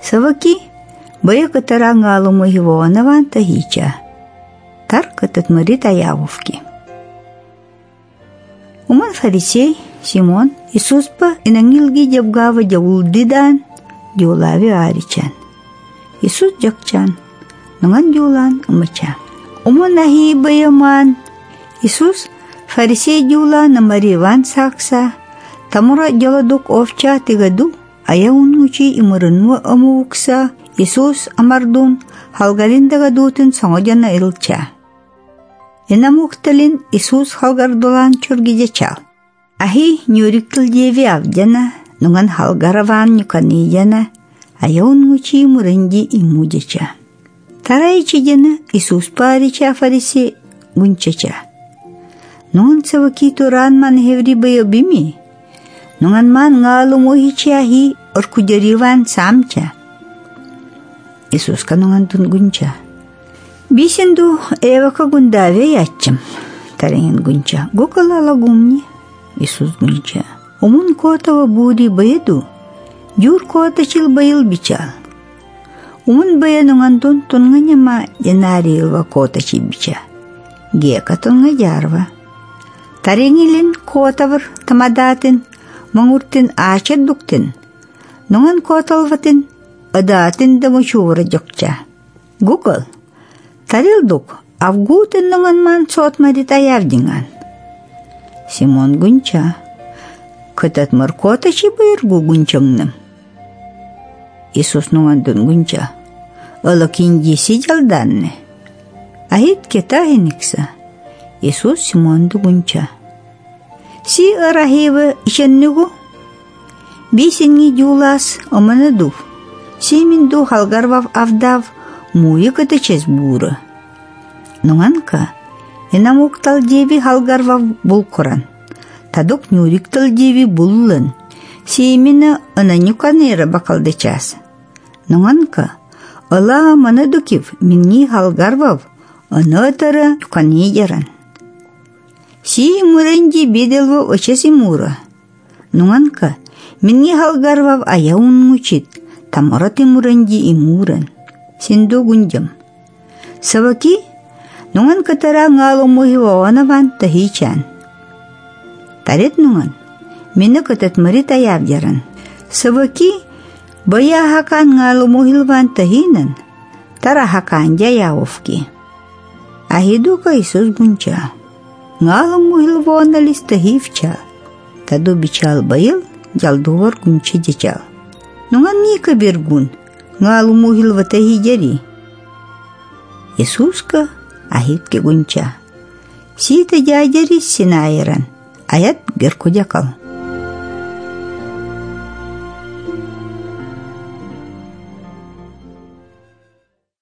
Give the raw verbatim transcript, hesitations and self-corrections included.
Саваки бая катара нгалому его анаван тахича. Тар катат мари таявовки. Уман фарисей Симон Иисуспа инангилги джабгава джаулдидан джулави аричан. Иисус джакчан нанган джулан умача. Уман нахи баяман Иисус фарисей джула намари ван сакса тамура джаладук овча тигаду аяун учи имырынва амувукса Иисус амардун халгалиндага дутын соңожана илча. Инамукталин Иисус халгардулан чургижачал. Ахи нюриктл деви авдяна, нуган халгараван нюканияна, аяун учи мурынди имудяча. Тарайчидяна Иисус парича фариси гунчача. Нуган саваки туран ман хеври байо бими, нуган ман нгалу мухича хи оркудяриван самча. Иисус кануган тун гунча. Бисенду эвака гундаве яччам, таренген гунча. Гукалала гумни, Иисус гунча. Умун котава бури баяду, юр кота чил баял бичал. Умун бая нуган тун тунганяма янари илва кота чи бича. Гека тунга jarва. Таренгелин котавар тамадатын, мангуртин ачет дуктин. Нуган коталватин, адатын даму чувра жокча. Гукал. Тарилдук, авгутын нуган ман сот марит аявдинган. Симон гунча. Кытат маркота чи байыргу гунчамным. Иисус нуган дун гунча. Ала кинди сиджалданны. Ахит кетахиникса. Иисус Симонду гунча. Си арахива ишеннигу. Бисенги джулас оманаду. Симинду халгарвав авдав муи катачес бура. Нуганка инамуктал деви халгарвав булкоран. Тадук нюриктал деви буллын. Симина ананюканера бакалдачас. Нуганка ала манадукив минни халгарвав анатара юканедеран. Си муренди беделва очеси мура. Нуганка минни халгарвав аяун мучит. Тамарати муренди имуран. Синду гунджам. Саваки нуган катара ngalo muhiwa wanаван тахичан. Тарет нуган мина катат мари таявдяран. Саваки бая хакан ngalo muhilван тахинан тара хакан джаявовки. Ахидука Иисус гунча. Ngalo muhilва анализ тахивча. Таду бичал байыл джалдувар гунчи джачал. Нуган ника бергун. Ngalу muhil watahi jari. Yesuska ahit ke gunca. Sita jajari sinairan. Ayat gerko jakal.